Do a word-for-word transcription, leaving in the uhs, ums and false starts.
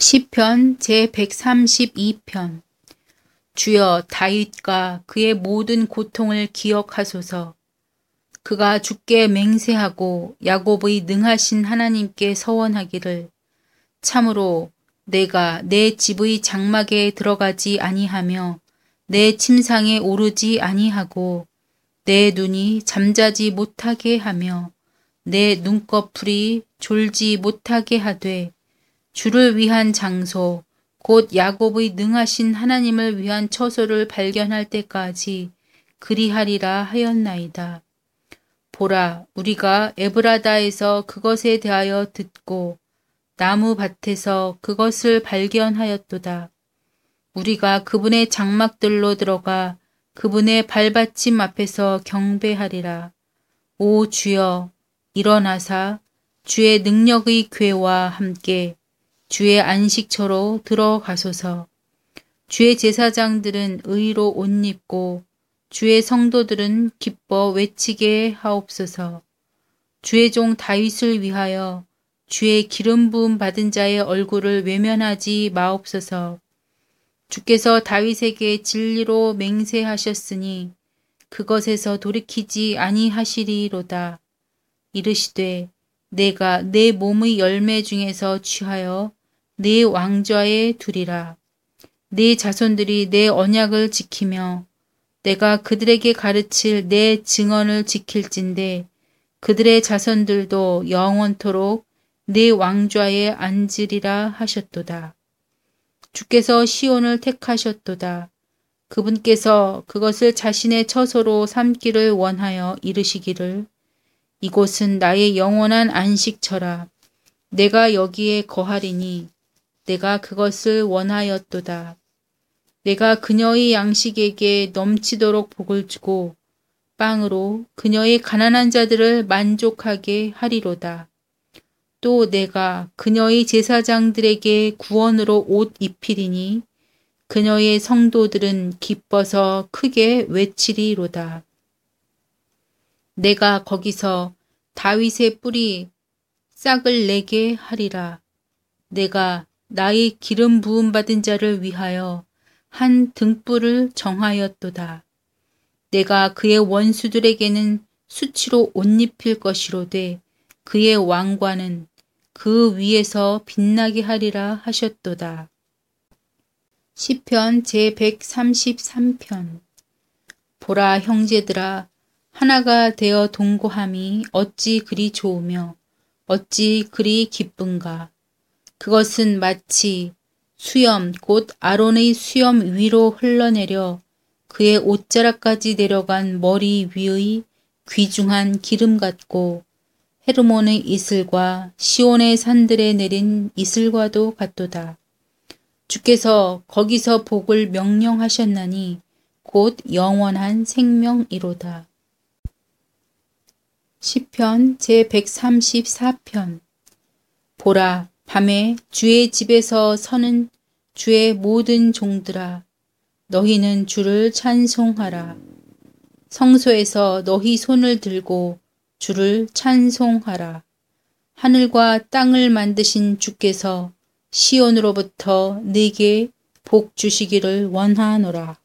시편 제백삼십이 편. 주여, 다윗과 그의 모든 고통을 기억하소서. 그가 주께 맹세하고 야곱의 능하신 하나님께 서원하기를, 참으로 내가 내 집의 장막에 들어가지 아니하며 내 침상에 오르지 아니하고 내 눈이 잠자지 못하게 하며 내 눈꺼풀이 졸지 못하게 하되 주를 위한 장소, 곧 야곱의 능하신 하나님을 위한 처소를 발견할 때까지 그리하리라 하였나이다. 보라, 우리가 에브라다에서 그것에 대하여 듣고 나무 밭에서 그것을 발견하였도다. 우리가 그분의 장막들로 들어가 그분의 발받침 앞에서 경배하리라. 오 주여, 일어나사 주의 능력의 궤와 함께 주의 안식처로 들어가소서. 주의 제사장들은 의로 옷 입고 주의 성도들은 기뻐 외치게 하옵소서. 주의 종 다윗을 위하여 주의 기름 부음 받은 자의 얼굴을 외면하지 마옵소서. 주께서 다윗에게 진리로 맹세하셨으니 그것에서 돌이키지 아니하시리로다. 이르시되 내가 내 몸의 열매 중에서 취하여 내 왕좌에 두리라. 내 자손들이 내 언약을 지키며 내가 그들에게 가르칠 내 증언을 지킬진대 그들의 자손들도 영원토록 내 왕좌에 앉으리라 하셨도다. 주께서 시온을 택하셨도다. 그분께서 그것을 자신의 처소로 삼기를 원하여 이르시기를, 이곳은 나의 영원한 안식처라. 내가 여기에 거하리니 내가 그것을 원하였도다. 내가 그녀의 양식에게 넘치도록 복을 주고 빵으로 그녀의 가난한 자들을 만족하게 하리로다. 또 내가 그녀의 제사장들에게 구원으로 옷 입히리니 그녀의 성도들은 기뻐서 크게 외치리로다. 내가 거기서 다윗의 뿌리 싹을 내게 하리라. 내가 나의 기름 부음 받은 자를 위하여 한 등불을 정하였도다. 내가 그의 원수들에게는 수치로 옷 입힐 것이로되 그의 왕관은 그 위에서 빛나게 하리라 하셨도다. 시편 제백삼십삼 편. 보라, 형제들아, 하나가 되어 동거함이 어찌 그리 좋으며 어찌 그리 기쁜가. 그것은 마치 수염 곧 아론의 수염 위로 흘러내려 그의 옷자락까지 내려간 머리 위의 귀중한 기름 같고 헤르몬의 이슬과 시온의 산들에 내린 이슬과도 같도다. 주께서 거기서 복을 명령하셨나니 곧 영원한 생명이로다. 시편 제백삼십사 편. 보라, 밤에 주의 집에서 서는 주의 모든 종들아, 너희는 주를 찬송하라. 성소에서 너희 손을 들고 주를 찬송하라. 하늘과 땅을 만드신 주께서 시온으로부터 네게 복 주시기를 원하노라.